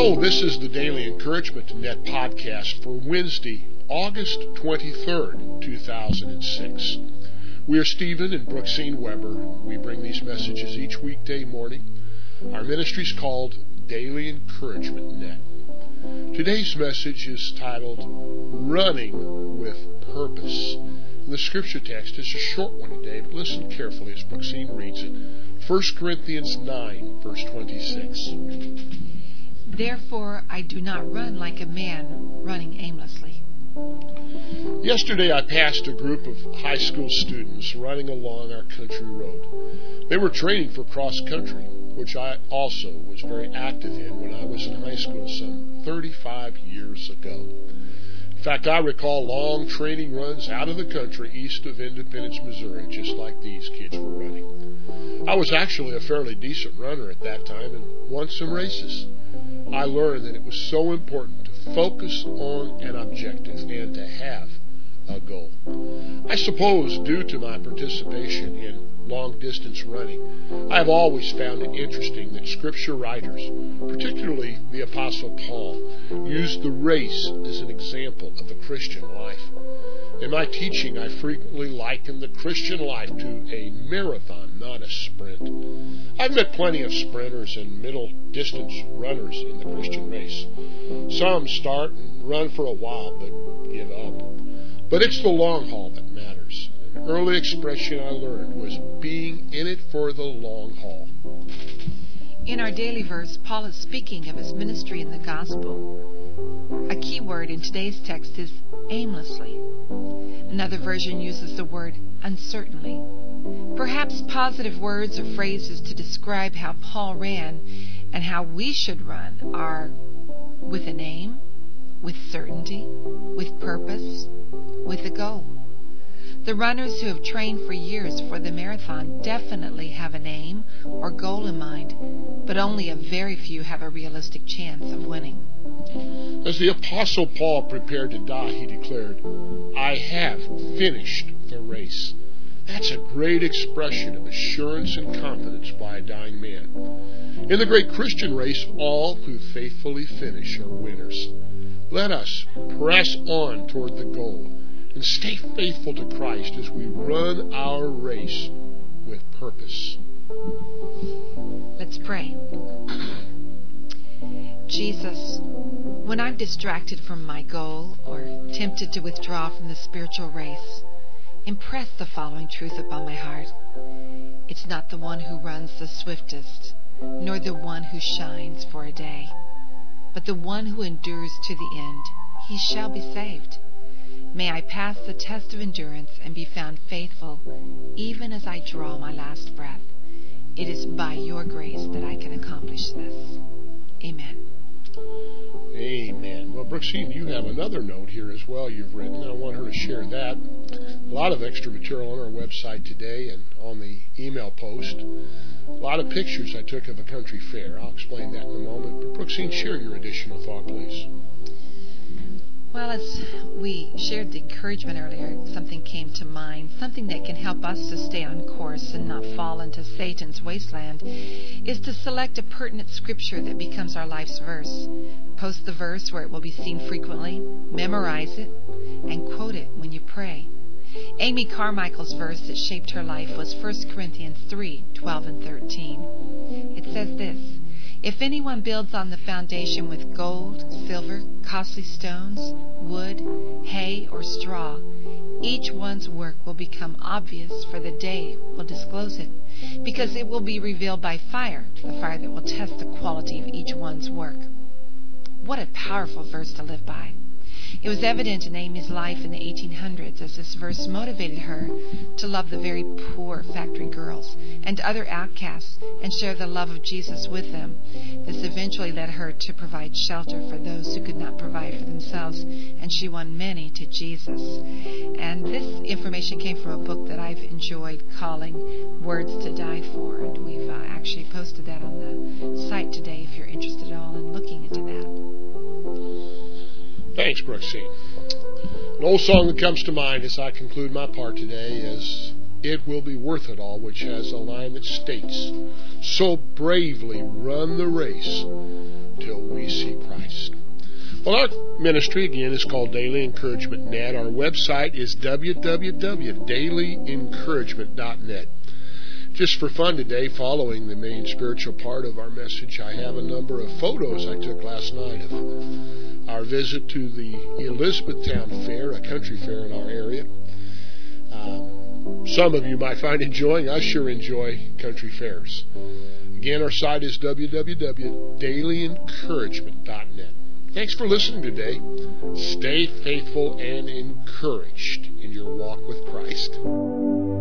Hello, this is the Daily Encouragement Net podcast for Wednesday, August 23rd, 2006. We are Stephen and Brooksine Weber. We bring these messages each weekday morning. Our ministry is called Daily Encouragement Net. Today's message is titled, Running with Purpose. And the scripture text is a short one today, but listen carefully as Brooksine reads it. 1 Corinthians 9, verse 26. Therefore, I do not run like a man running aimlessly. Yesterday, I passed a group of high school students running along our country road. They were training for cross country, which I also was very active in when I was in high school some 35 years ago. In fact, I recall long training runs out of the country east of Independence, Missouri, just like these kids were running. I was actually a fairly decent runner at that time and won some races. I learned that it was so important to focus on an objective and to have a goal. I suppose due to my participation in long-distance running, I have always found it interesting that Scripture writers, particularly the Apostle Paul, used the race as an example of the Christian life. In my teaching, I frequently liken the Christian life to a marathon, not a sprint. I've met plenty of sprinters and middle-distance runners in the Christian race. Some start and run for a while, but give up. But it's the long haul that matters. An early expression I learned was being in it for the long haul. In our daily verse, Paul is speaking of his ministry in the gospel. A key word in today's text is aimlessly. Another version uses the word uncertainly. Perhaps positive words or phrases to describe how Paul ran and how we should run are with an aim, with certainty, with purpose, with a goal. The runners who have trained for years for the marathon definitely have an aim or goal in mind, but only a very few have a realistic chance of winning. As the Apostle Paul prepared to die, he declared, I have finished the race. That's a great expression of assurance and confidence by a dying man. In the great Christian race, all who faithfully finish are winners. Let us press on toward the goal and stay faithful to Christ as we run our race with purpose. Let's pray. Jesus, when I'm distracted from my goal or tempted to withdraw from the spiritual race, impress the following truth upon my heart. It's not the one who runs the swiftest, nor the one who shines for a day, but the one who endures to the end. He shall be saved. May I pass the test of endurance and be found faithful, even as I draw my last breath. It is by your grace that I can accomplish this. Amen. Amen. Well, Brooksine, you have another note here as well you've written. I want her to share that. A lot of extra material on our website today and on the email post. A lot of pictures I took of a country fair. I'll explain that in a moment. But Brooksine, share your additional thought, please. Well, as we shared the encouragement earlier, something came to mind. Something that can help us to stay on course and not fall into Satan's wasteland is to select a pertinent scripture that becomes our life's verse. Post the verse where it will be seen frequently, memorize it, and quote it when you pray. Amy Carmichael's verse that shaped her life was 1 Corinthians 3:12 and 13. It says this, If anyone builds on the foundation with gold, silver, costly stones, wood, hay, or straw, each one's work will become obvious, for the day will disclose it, because it will be revealed by fire, the fire that will test the quality of each one's work. What a powerful verse to live by. It was evident in Amy's life in the 1800s as this verse motivated her to love the very poor factory girls and other outcasts and share the love of Jesus with them. This eventually led her to provide shelter for those who could not provide for themselves, and she won many to Jesus. And this information came from a book that I've enjoyed calling Words to Die For, and we've actually posted that on the site today if you're interested at all in looking into that. Thanks, Brooksine. An old song that comes to mind as I conclude my part today is It will be worth it all, which has a line that states, so bravely run the race till we see Christ. Well, our ministry, again, is called Daily Encouragement Net. Our website is www.dailyencouragement.net. Just for fun today, following the main spiritual part of our message, I have a number of photos I took last night of our visit to the Elizabethtown Fair, a country fair in our area. Some of you might find enjoying. I sure enjoy country fairs. Again, our site is www.dailyencouragement.net. Thanks for listening today. Stay faithful and encouraged in your walk with Christ.